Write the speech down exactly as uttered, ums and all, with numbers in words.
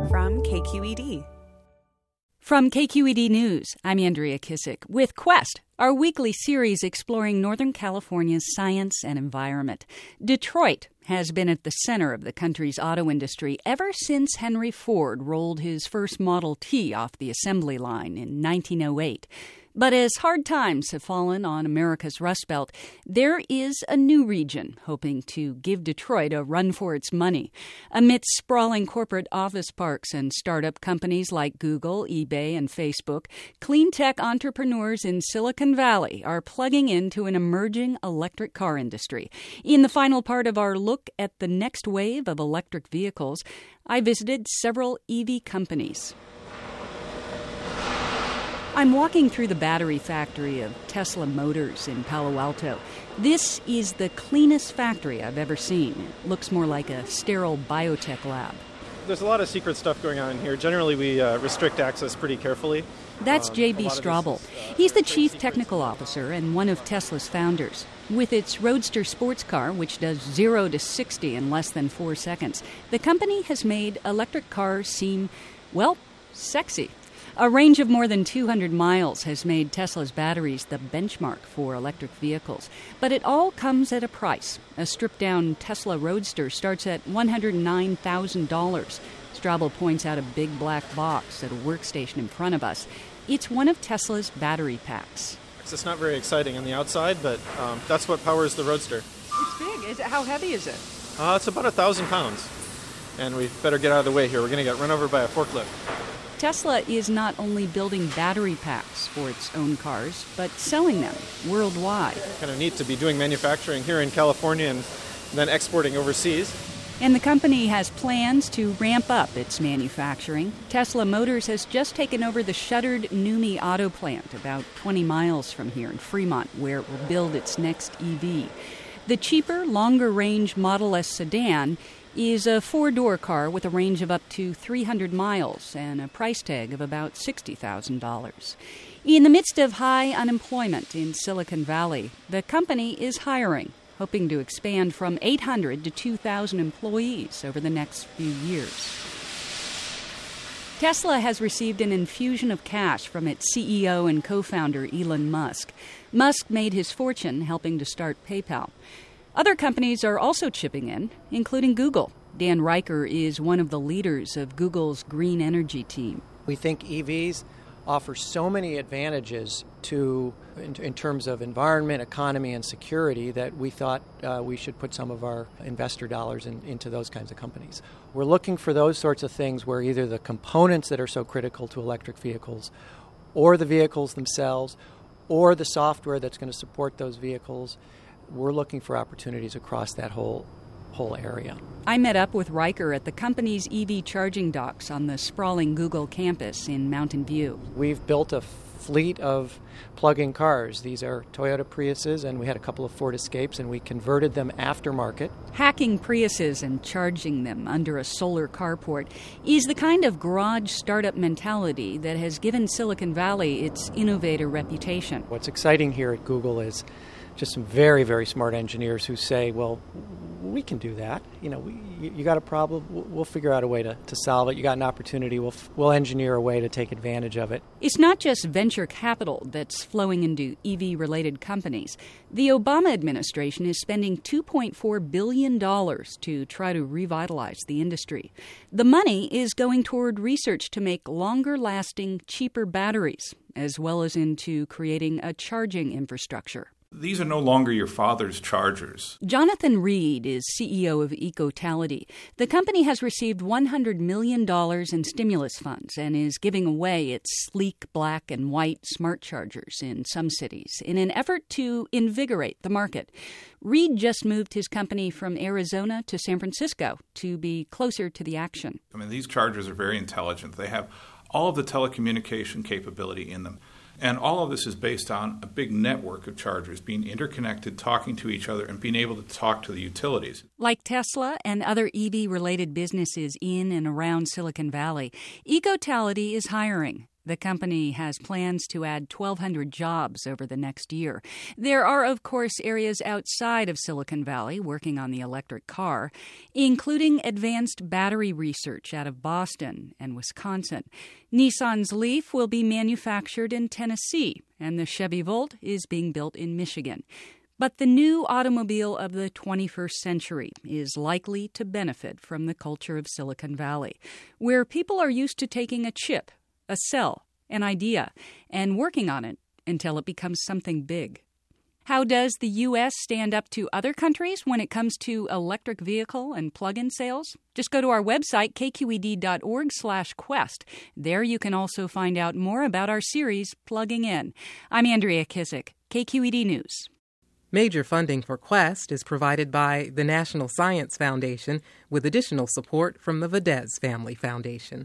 from K Q E D. From K Q E D News, I'm Andrea Kissick with Quest, our weekly series exploring Northern California's science and environment. Detroit has been at the center of the country's auto industry ever since Henry Ford rolled his first Model T off the assembly line in nineteen oh eight. But as hard times have fallen on America's Rust Belt, there is a new region hoping to give Detroit a run for its money. Amidst sprawling corporate office parks and startup companies like Google, eBay, and Facebook, clean tech entrepreneurs in Silicon Valley are plugging into an emerging electric car industry. In the final part of our look at the next wave of electric vehicles, I visited several E V companies. I'm walking through the battery factory of Tesla Motors in Palo Alto. This is the cleanest factory I've ever seen. It looks more like a sterile biotech lab. There's a lot of secret stuff going on in here. Generally, we uh, restrict access pretty carefully. That's um, J B Straubel. Is, uh, He's the chief technical officer and one of Tesla's founders. With its Roadster sports car, which does zero to sixty in less than four seconds, the company has made electric cars seem, well, sexy. A range of more than two hundred miles has made Tesla's batteries the benchmark for electric vehicles. But it all comes at a price. A stripped-down Tesla Roadster starts at one hundred nine thousand dollars. Straubel points out a big black box at a workstation in front of us. It's one of Tesla's battery packs. It's not very exciting on the outside, but um, that's what powers the Roadster. It's big. Is it, how heavy is it? Uh, it's about a thousand pounds. And we better get out of the way here. We're going to get run over by a forklift. Tesla is not only building battery packs for its own cars, but selling them worldwide. Kind of neat to be doing manufacturing here in California and then exporting overseas. And the company has plans to ramp up its manufacturing. Tesla Motors has just taken over the shuttered NUMMI auto plant about twenty miles from here in Fremont, where it will build its next E V. The cheaper, longer-range Model S sedan is a four-door car with a range of up to three hundred miles and a price tag of about sixty thousand dollars. In the midst of high unemployment in Silicon Valley, the company is hiring, hoping to expand from eight hundred to two thousand employees over the next few years. Tesla has received an infusion of cash from its C E O and co-founder Elon Musk. Musk made his fortune helping to start PayPal. Other companies are also chipping in, including Google. Dan Riker is one of the leaders of Google's green energy team. We think E Vs offer so many advantages to, in, in terms of environment, economy, and security that we thought uh, we should put some of our investor dollars in, into those kinds of companies. We're looking for those sorts of things where either the components that are so critical to electric vehicles, or the vehicles themselves, or the software that's going to support those vehicles. We're looking for opportunities across that whole whole area. I met up with Riker at the company's E V charging docks on the sprawling Google campus in Mountain View. We've built a fleet of plug-in cars. These are Toyota Priuses, and we had a couple of Ford Escapes, and we converted them aftermarket. Hacking Priuses and charging them under a solar carport is the kind of garage startup mentality that has given Silicon Valley its innovator reputation. What's exciting here at Google is just some very, very smart engineers who say, well, we can do that. You know, we, you, you got a problem, we'll figure out a way to, to solve it. You got an opportunity, we'll, we'll engineer a way to take advantage of it. It's not just venture capital that's flowing into E V-related companies. The Obama administration is spending two point four billion dollars to try to revitalize the industry. The money is going toward research to make longer-lasting, cheaper batteries, as well as into creating a charging infrastructure. These are no longer your father's chargers. Jonathan Reed is C E O of Ecotality. The company has received one hundred million dollars in stimulus funds and is giving away its sleek black and white smart chargers in some cities in an effort to invigorate the market. Reed just moved his company from Arizona to San Francisco to be closer to the action. I mean, these chargers are very intelligent. They have all of the telecommunication capability in them. And all of this is based on a big network of chargers being interconnected, talking to each other, and being able to talk to the utilities. Like Tesla and other E V-related businesses in and around Silicon Valley, Ecotality is hiring. The company has plans to add twelve hundred jobs over the next year. There are, of course, areas outside of Silicon Valley working on the electric car, including advanced battery research out of Boston and Wisconsin. Nissan's Leaf will be manufactured in Tennessee, and the Chevy Volt is being built in Michigan. But the new automobile of the twenty-first century is likely to benefit from the culture of Silicon Valley, where people are used to taking a chip, a cell, an idea, and working on it until it becomes something big. How does the U S stand up to other countries when it comes to electric vehicle and plug-in sales? Just go to our website, k q e d dot org slash quest. There you can also find out more about our series, Plugging In. I'm Andrea Kissack, K Q E D News. Major funding for Quest is provided by the National Science Foundation with additional support from the Vadez Family Foundation.